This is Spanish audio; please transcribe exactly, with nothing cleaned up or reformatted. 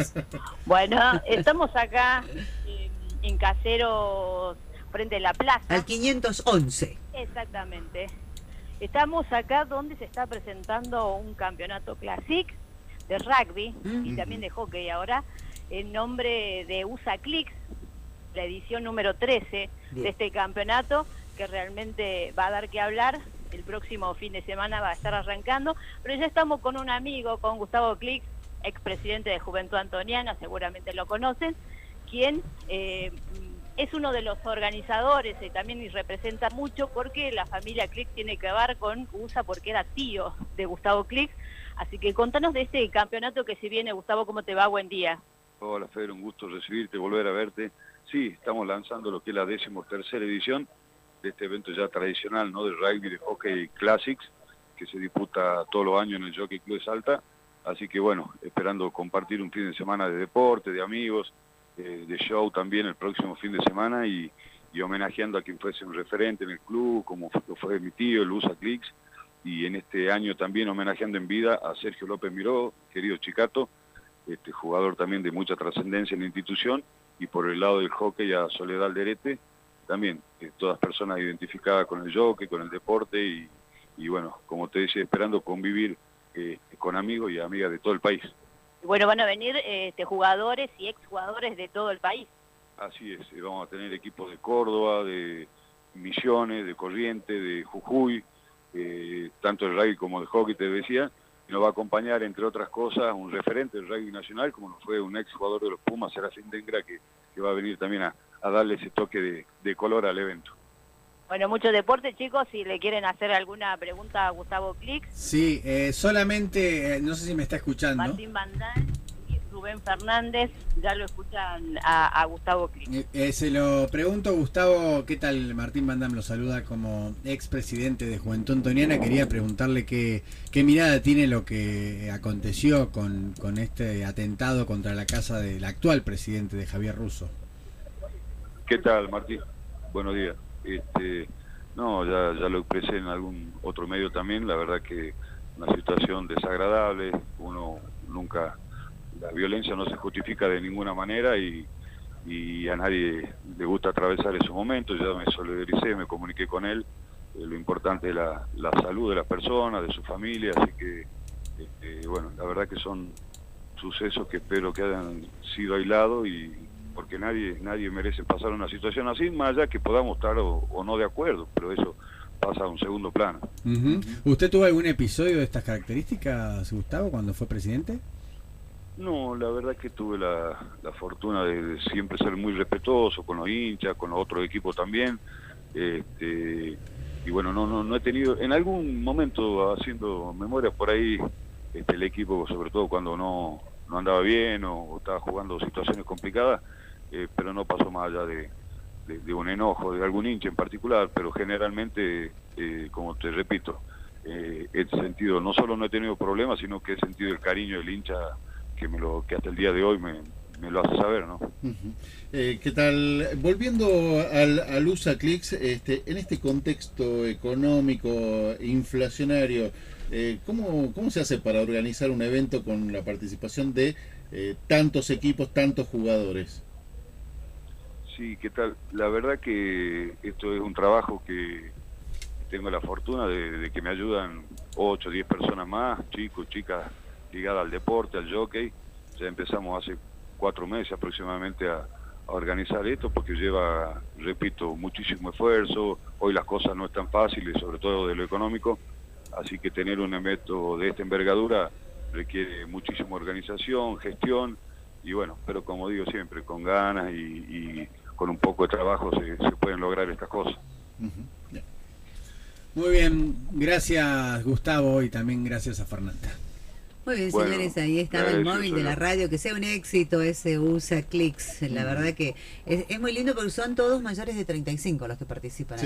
Bueno, estamos acá eh, en Caseros, frente a la plaza. Al quinientos once. Exactamente. Estamos acá donde se está presentando un campeonato Classic de rugby mm. y también de hockey ahora, en nombre de U S A Clicks, la edición número trece Bien. de este campeonato, que realmente va a dar que hablar. El próximo fin de semana va a estar arrancando, pero ya estamos con un amigo, con Gustavo Clicks, expresidente de Juventud Antoniana, seguramente lo conocen, quien eh, es uno de los organizadores y también y representa mucho porque la familia Clicks tiene que ver con U S A porque era tío de Gustavo Clicks. Así que contanos de este campeonato que se viene. Gustavo, ¿cómo te va? Buen día. Hola, Fer, un gusto recibirte, volver a verte. Sí, estamos lanzando lo que es la decimotercera edición de este evento ya tradicional, ¿no? De rugby, de hockey classics, que se disputa todos los años en el Jockey Club de Salta. Así que bueno, esperando compartir un fin de semana de deporte, de amigos, eh, de show también el próximo fin de semana y, y homenajeando a quien fuese un referente en el club, como fue, fue mi tío, el U S A Clicks, y en este año también homenajeando en vida a Sergio López Miró, querido Chicato, este jugador también de mucha trascendencia en la institución, y por el lado del hockey a Soledad Alderete, también, eh, todas personas identificadas con el hockey, con el deporte, y, y bueno, como te decía, esperando convivir eh, con amigos y amigas de todo el país. Bueno, van a venir este, jugadores y exjugadores de todo el país. Así es, eh, vamos a tener equipos de Córdoba, de Misiones, de Corrientes, de Jujuy, eh, tanto el rugby como el hockey, te decía, y nos va a acompañar, entre otras cosas, un referente del rugby nacional, como lo fue un ex jugador de los Pumas, Serafín Dengra, que, que va a venir también a, a darle ese toque de, de color al evento. Bueno, mucho deporte, chicos. Si le quieren hacer alguna pregunta a Gustavo Clicks. Sí, eh, solamente, eh, no sé si me está escuchando. Martín Bandal y Rubén Fernández, ya lo escuchan a, a Gustavo Clicks. Eh, eh, se lo pregunto, Gustavo, ¿qué tal? Martín Bandam lo saluda como expresidente de Juventud Antoniana. Quería preguntarle qué, qué mirada tiene lo que aconteció con, con este atentado contra la casa del actual presidente de Javier Russo. ¿Qué tal, Martín? Buenos días. Este, no, ya, ya lo expresé en algún otro medio también, la verdad que una situación desagradable, uno nunca, la violencia no se justifica de ninguna manera y, y a nadie le gusta atravesar esos momentos. Ya me solidaricé, me comuniqué con él, eh, lo importante es la, la salud de las personas, de su familia, así que, este, bueno, la verdad que son sucesos que espero que hayan sido aislados y porque nadie nadie merece pasar una situación así, más allá que podamos estar o, o no de acuerdo, pero eso pasa a un segundo plano. Uh-huh. ¿Usted tuvo algún episodio de estas características, Gustavo, cuando fue presidente? No, la verdad que tuve la, la fortuna de, de siempre ser muy respetuoso con los hinchas, con los otros equipos también, este, y bueno, no, no, no he tenido, en algún momento haciendo memoria por ahí, este, el equipo, sobre todo cuando no, no andaba bien o, o estaba jugando situaciones complicadas, Eh, pero no pasó más allá de, de, de un enojo de algún hincha en particular, pero generalmente, eh, como te repito, eh, he sentido, no solo no he tenido problemas, sino que he sentido el cariño del hincha que me lo que hasta el día de hoy me, me lo hace saber, ¿no? Uh-huh. eh, ¿Qué tal? Volviendo al, al U S A Clicks, este, en este contexto económico, inflacionario, eh, ¿cómo, ¿cómo se hace para organizar un evento con la participación de eh, tantos equipos, tantos jugadores? Sí, ¿qué tal? La verdad que esto es un trabajo que tengo la fortuna de, de que me ayudan ocho o diez personas más, chicos, chicas ligadas al deporte, al jockey. Ya empezamos hace cuatro meses aproximadamente a, a organizar esto porque lleva, repito, muchísimo esfuerzo. Hoy las cosas no están fáciles, sobre todo de lo económico, así que tener un evento de esta envergadura requiere muchísima organización, gestión, y bueno, pero como digo siempre, con ganas y, y con un poco de trabajo se, se pueden lograr estas cosas. Uh-huh. Yeah. Muy bien, gracias Gustavo y también gracias a Fernanda. Muy bien, Bueno, señores, ahí estaba el móvil de la radio, que sea un éxito ese U S A Clicks. La verdad que es, es muy lindo porque son todos mayores de treinta y cinco los que participan. Sí.